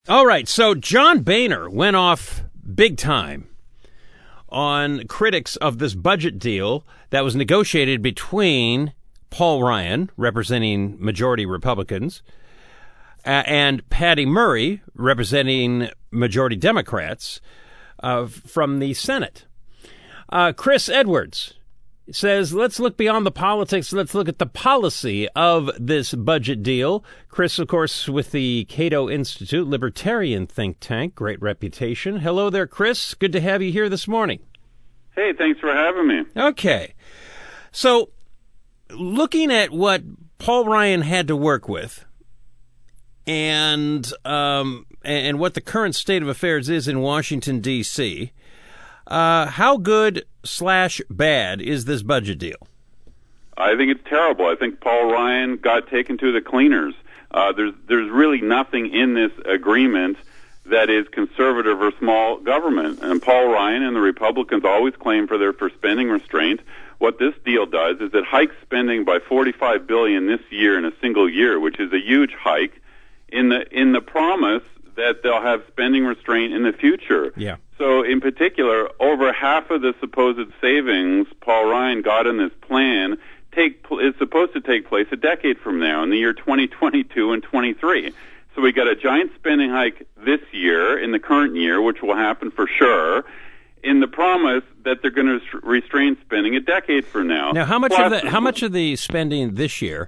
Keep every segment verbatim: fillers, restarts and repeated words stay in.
All right, so John Boehner went off big time on critics of this budget deal that was negotiated between Paul Ryan, representing majority Republicans, uh, and Patty Murray, representing majority Democrats, uh, from the Senate. Uh, Chris Edwards says, let's look beyond the politics. Let's look at the policy of this budget deal. Chris, of course, with the Cato Institute, libertarian think tank, great reputation. Hello there, Chris. Good to have you here this morning. Hey, thanks for having me. Okay. So, looking at what Paul Ryan had to work with and um, and what the current state of affairs is in Washington, D C, uh, how good slash bad is this budget deal? I think it's terrible. I think Paul Ryan got taken to the cleaners. Uh, there's there's really nothing in this agreement that is conservative or small government. And Paul Ryan and the Republicans always claim for their for spending restraint. What this deal does is it hikes spending by forty-five billion dollars this year in a single year, which is a huge hike, in the in the promise that they'll have spending restraint in the future. Yeah. So in particular, over half of the supposed savings Paul Ryan got in this plan take is supposed to take place a decade from now, in the year twenty twenty-two and twenty-three. So we got a giant spending hike this year, in the current year, which will happen for sure, in the promise that they're going to restrain spending a decade from now. Now, how much Plus, of the how much of the spending this year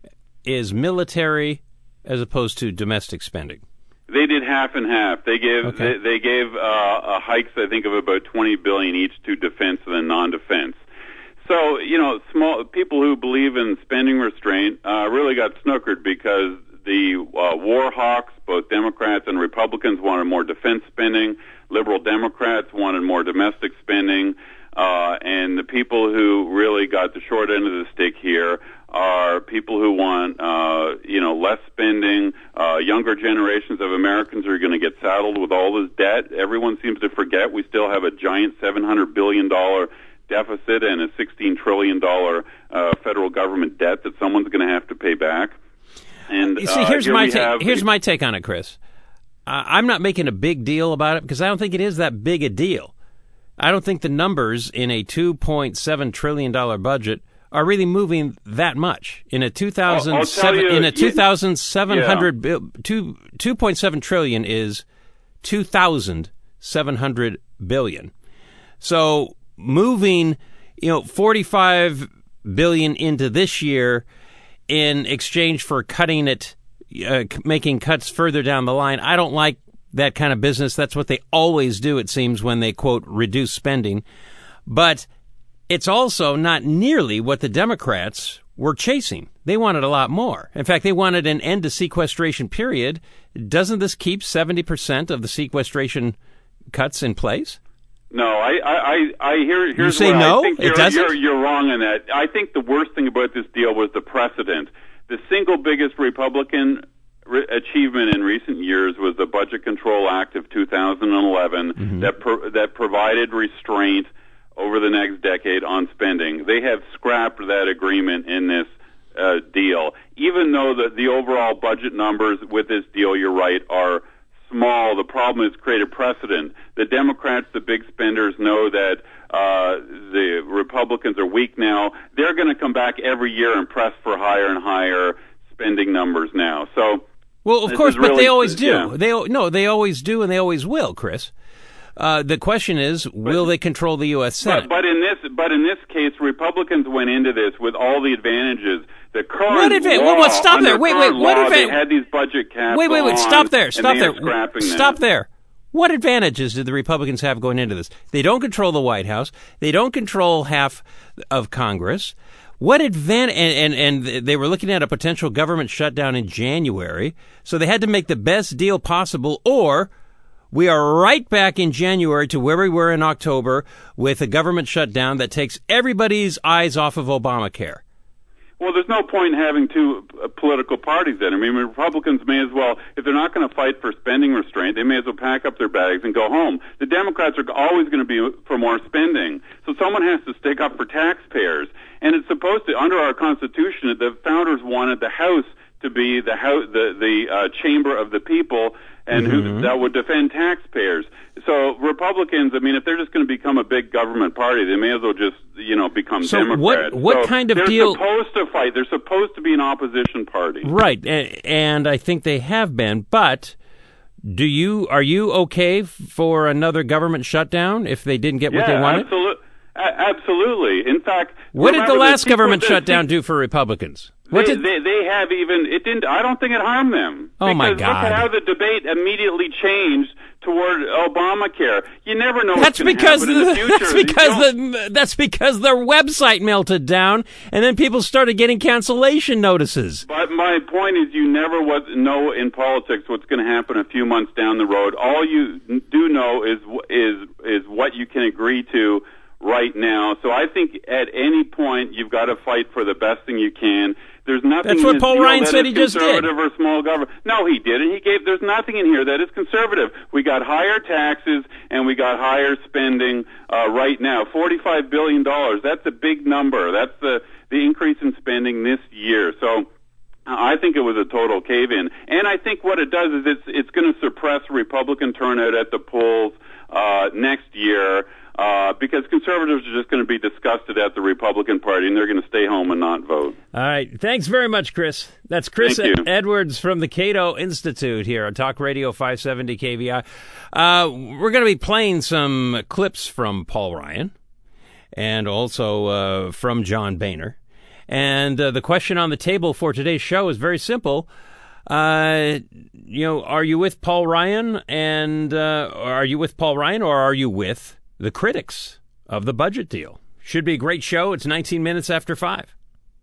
is military as opposed to domestic spending? They did half and half. They gave okay. they, they gave uh, uh, hikes, I think, of about twenty billion dollars each to defense and then non-defense. So, you know, small people who believe in spending restraint uh, really got snookered because the uh, war hawks, both Democrats and Republicans, wanted more defense spending. Liberal Democrats wanted more domestic spending. Uh, and the people who really got the short end of the stick here are people who want, uh, you know, less spending. Uh, younger generations of Americans are going to get saddled with all this debt. Everyone seems to forget we still have a giant seven hundred billion dollars deficit and a sixteen trillion dollars uh, federal government debt that someone's going to have to pay back. And you see, uh, here's here my we take. have Here's the, my take on it, Chris. Uh, I'm not making a big deal about it because I don't think it is that big a deal. I don't think the numbers in a two point seven trillion dollars budget are really moving that much. In a two thousand seven, you, in a two thousand seven hundred, yeah. two two point seven trillion is two thousand seven hundred billion. So moving, you know, forty-five billion into this year in exchange for cutting it, uh, making cuts further down the line, I don't like that kind of business. That's what they always do, it seems, when they, quote, reduce spending. But it's also not nearly what the Democrats were chasing. They wanted a lot more. In fact, they wanted an end to sequestration, period. Doesn't this keep seventy percent of the sequestration cuts in place? No, I, I, I, I hear. Here's you say what no? I think It you're, doesn't? You're, you're wrong on that. I think the worst thing about this deal was the precedent. The single biggest Republican re- achievement in recent years was the Budget Control Act of two thousand eleven mm-hmm. that pro- that provided restraint over the next decade on spending. They have scrapped that agreement in this uh, deal, even though the, the overall budget numbers with this deal, you're right, are small. The problem is created precedent. The Democrats, the big spenders, know that uh, the Republicans are weak now. They're going to come back every year and press for higher and higher spending numbers now. So, well, of course, but really, they always do. Yeah. They no, they always do, and they always will, Chris. Uh, the question is, will but, they control the U S Senate? But, but in this, but in this case, Republicans went into this with all the advantages. The current what adva- law, well, what, stop there. Wait, wait. What law, adva- they had these budget caps. Wait, wait, wait. On, Stop there. Stop there. Stop that. there. What advantages did the Republicans have going into this? They don't control the White House. They don't control half of Congress. What advantage? And, and, and they were looking at a potential government shutdown in January, so they had to make the best deal possible, or we are right back in January to where we were in October with a government shutdown that takes everybody's eyes off of Obamacare. Well, there's no point in having two uh, political parties then. I mean, Republicans may as well, if they're not going to fight for spending restraint, they may as well pack up their bags and go home. The Democrats are always going to be for more spending. So someone has to stick up for taxpayers. And it's supposed to, under our Constitution, the founders wanted the House to be the house, the, the uh, chamber of the people, and mm-hmm. who that would defend taxpayers. So Republicans, I mean, if they're just going to become a big government party, they may as well just, you know, become so Democrats. What, what so kind of they're deal? They're supposed to fight. They're supposed to be an opposition party. Right, and I think they have been, but do you are you okay for another government shutdown if they didn't get what yeah, they wanted? Absolutely. Absolutely. In fact, what did the last people, government the, shutdown do for Republicans? What they, did they, they have even it didn't. I don't think it harmed them. Oh my because God! Look at how the debate immediately changed toward Obamacare. You never know that's what's because happen in the future. That's because the that's because their website melted down, and then people started getting cancellation notices. But my point is, you never what, know in politics what's going to happen a few months down the road. All you do know is is is what you can agree to right now. So I think at any point you've got to fight for the best thing you can. There's nothing. That's what in Paul this Ryan deal said that he is just did. Conservative or small government? No, he didn't. He gave. There's nothing in here that is conservative. We got higher taxes and we got higher spending uh, right now. Forty-five billion dollars. That's a big number. That's the the increase in spending this year. So I think it was a total cave-in. And I think what it does is it's it's going to suppress Republican turnout at the polls uh, next year. Uh, because conservatives are just going to be disgusted at the Republican Party, and they're going to stay home and not vote. All right. Thanks very much, Chris. That's Chris Thank you. Edwards from the Cato Institute here on Talk Radio five seventy K V I. Uh, we're going to be playing some clips from Paul Ryan and also uh, from John Boehner. And uh, the question on the table for today's show is very simple. Uh, you know, are you with Paul Ryan, and uh, are you with Paul Ryan, or are you with the critics of the budget deal? Should be a great show. It's nineteen minutes after five.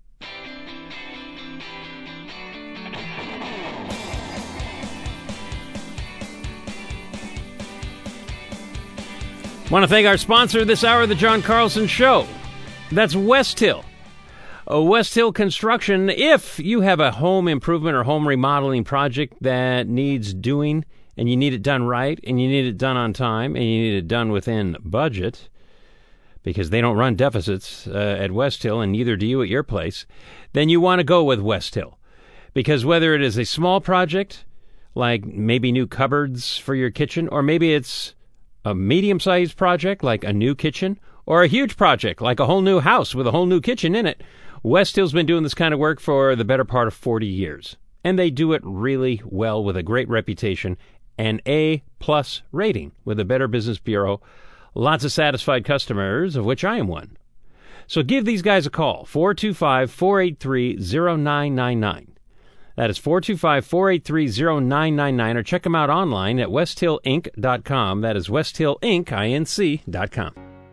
Want to thank our sponsor this hour, The John Carlson Show. That's West Hill. Uh, West Hill Construction. If you have a home improvement or home remodeling project that needs doing, and you need it done right, and you need it done on time, and you need it done within budget, because they don't run deficits uh, at West Hill, and neither do you at your place, then you want to go with West Hill. Because whether it is a small project, like maybe new cupboards for your kitchen, or maybe it's a medium-sized project, like a new kitchen, or a huge project, like a whole new house with a whole new kitchen in it, West Hill's been doing this kind of work for the better part of forty years. And they do it really well with a great reputation, an A-plus rating with the Better Business Bureau. Lots of satisfied customers, of which I am one. So give these guys a call, four two five, four eight three, zero nine nine nine. That is four two five, four eight three, zero nine nine nine, or check them out online at west hill inc dot com. That is west hill inc dot com.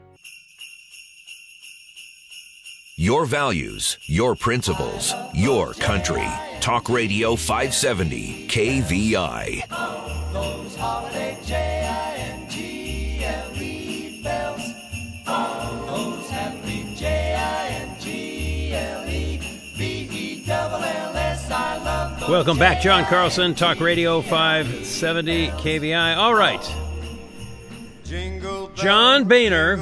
Your values, your principles, your country. Talk Radio five seventy K V I. Those holiday J I N G L E bells. All those happy J I N G L E B E L L S. I love those. Welcome back, John Carlson, Talk Radio five seventy K V I. All right. John Boehner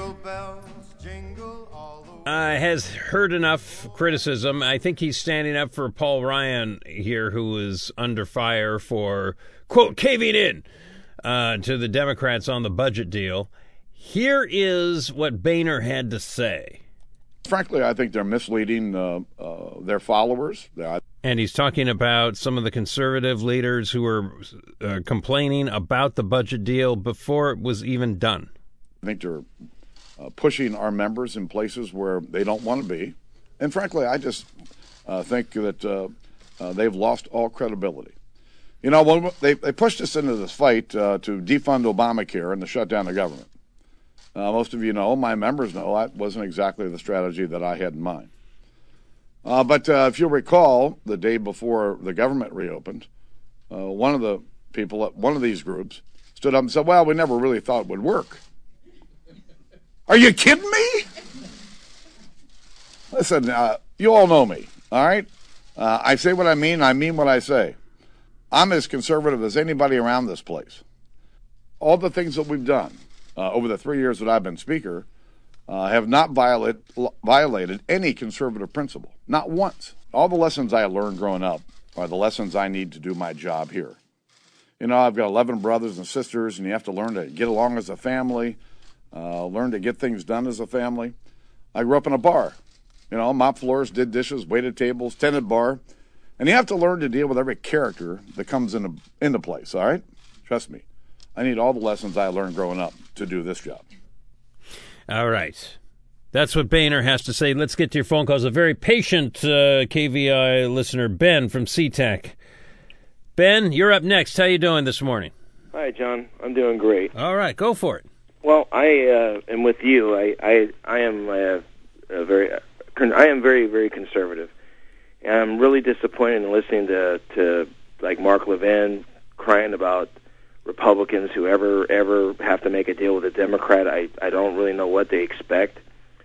Uh, has heard enough criticism. I think he's standing up for Paul Ryan here, who is under fire for, quote, caving in uh, to the Democrats on the budget deal. Here is what Boehner had to say. Frankly, I think they're misleading uh, uh, their followers. And he's talking about some of the conservative leaders who were uh, complaining about the budget deal before it was even done. I think they're Uh, pushing our members in places where they don't want to be. And frankly, I just uh, think that uh, uh, they've lost all credibility. You know, when they, they pushed us into this fight uh, to defund Obamacare and to shut down the government. Uh, most of you know, my members know, that wasn't exactly the strategy that I had in mind. Uh, but uh, if you'll recall, the day before the government reopened, uh, one of the people at one of these groups stood up and said, well, we never really thought it would work. Are you kidding me? Listen, uh, you all know me, all right? Uh, I say what I mean, I mean what I say. I'm as conservative as anybody around this place. All the things that we've done uh, over the three years that I've been Speaker uh, have not violate, violated any conservative principle, not once. All the lessons I learned growing up are the lessons I need to do my job here. You know, I've got eleven brothers and sisters, and you have to learn to get along as a family, uh, learn to get things done as a family. I grew up in a bar. You know, mopped floors, did dishes, waited tables, tended bar. And you have to learn to deal with every character that comes into, into place, all right? Trust me. I need all the lessons I learned growing up to do this job. All right. That's what Boehner has to say. Let's get to your phone calls. A very patient uh, K V I listener, Ben from SeaTac. Ben, you're up next. How you doing this morning? Hi, John. I'm doing great. All right, go for it. Well, I uh, am with you. I I, I am uh, a very I am very very conservative, and I'm really disappointed in listening to to like Mark Levin crying about Republicans who ever ever have to make a deal with a Democrat. I I don't really know what they expect,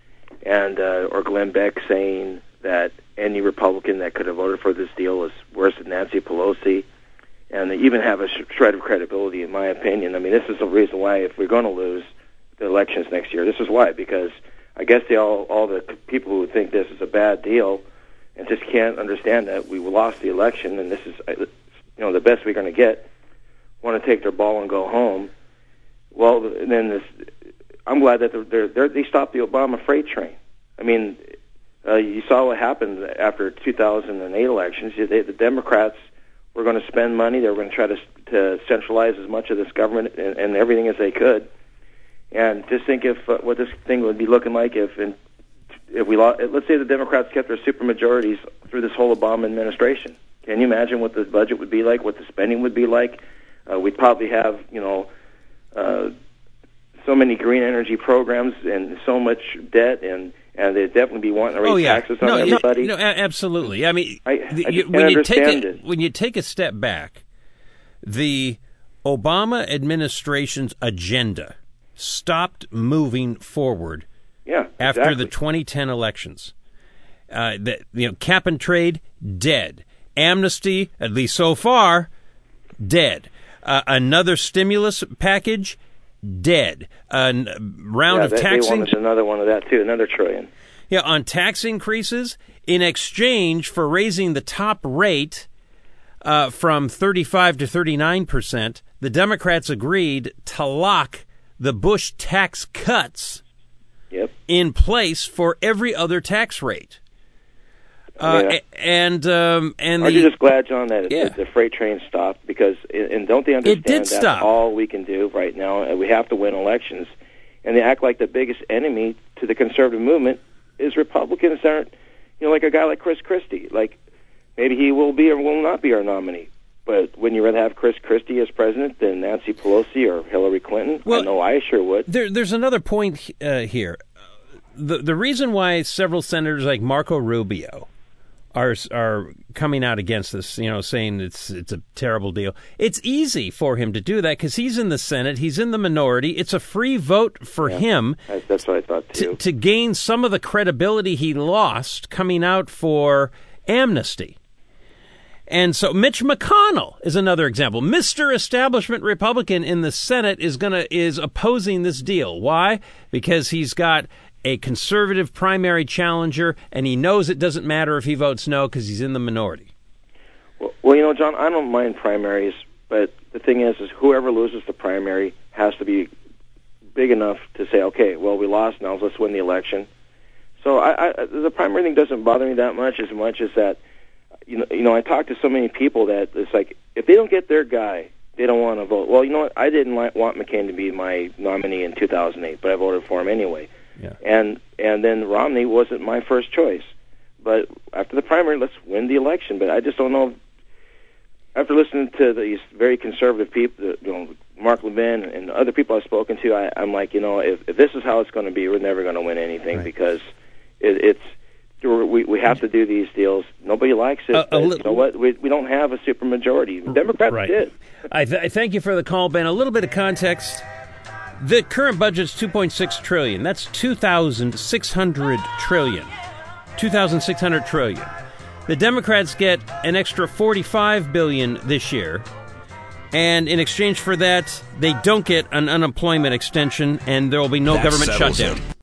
and uh, or Glenn Beck saying that any Republican that could have voted for this deal is worse than Nancy Pelosi. And they even have a shred of credibility, in my opinion. I mean, this is the reason why, if we're going to lose the elections next year, this is why. Because I guess they all, all the people who think this is a bad deal and just can't understand that we lost the election and this is, you know, the best we're going to get, want to take their ball and go home. Well, then this, I'm glad that they're, they're, they stopped the Obama freight train. I mean, uh, you saw what happened after two thousand eight elections. They, the Democrats were going to spend money. They were going to try to, to centralize as much of this government and, and everything as they could. And just think if uh, what this thing would be looking like if, in, if we lost, let's say the Democrats kept their supermajorities through this whole Obama administration. Can you imagine what the budget would be like? What the spending would be like? Uh, we'd probably have, you know, uh, so many green energy programs and so much debt, and and they'd definitely be wanting to raise oh, yeah. taxes on no, everybody. No, no, absolutely. I mean, I, the, I you, just when you take understand a, it. when you take a step back, the Obama administration's agenda stopped moving forward yeah, after exactly. the twenty ten elections. Uh, the, you know, cap and trade, dead. Amnesty, at least so far, dead. Uh, another stimulus package, dead. A n- round yeah, of they, taxing. They wanted another one of that too, another trillion. Yeah, on tax increases in exchange for raising the top rate uh, from thirty-five to thirty-nine percent. The Democrats agreed to lock the Bush tax cuts yep. in place for every other tax rate. Uh, yeah. And um, and Aren't the, you just glad, John, that yeah. the freight train stopped? Because and don't they understand it did that's stop. all we can do right now, and we have to win elections. And they act like the biggest enemy to the conservative movement is Republicans aren't, you know, like a guy like Chris Christie. Like maybe he will be or will not be our nominee. But wouldn't you rather have Chris Christie as president than Nancy Pelosi or Hillary Clinton? Well, I know I sure would. There, there's another point uh, here. The the reason why several senators like Marco Rubio are are coming out against this, you know, saying it's it's a terrible deal. It's easy for him to do that because he's in the Senate, he's in the minority. It's a free vote for yeah, him. That's what I thought too. To, to gain some of the credibility he lost coming out for amnesty. And so Mitch McConnell is another example. Mister Establishment Republican in the Senate is gonna is opposing this deal. Why? Because he's got a conservative primary challenger, and he knows it doesn't matter if he votes no because he's in the minority. Well, well, you know, John, I don't mind primaries, but the thing is, is whoever loses the primary has to be big enough to say, okay, well, we lost, now let's win the election. So I, I, the primary thing doesn't bother me that much, as much as that, you know, you know, I talk to so many people that it's like, if they don't get their guy, they don't want to vote. Well, you know what? I didn't like, want McCain to be my nominee in two thousand eight, but I voted for him anyway. Yeah. And and then Romney wasn't my first choice. But after the primary, let's win the election. But I just don't know. After listening to these very conservative people, you know, Mark Levin and other people I've spoken to, I, I'm like, you know, if, if this is how it's going to be, we're never going to win anything right. because it, it's we we have to do these deals. Nobody likes it. Uh, but li- you know what? We we don't have a supermajority. Democrats right. did. I, th- I thank you for the call, Ben. A little bit of context. The current budget's two point six trillion dollars. That's two thousand six hundred trillion dollars. two thousand six hundred trillion dollars. The Democrats get an extra forty-five billion dollars this year. And in exchange for that, they don't get an unemployment extension, and there will be no That government settles shutdown. it.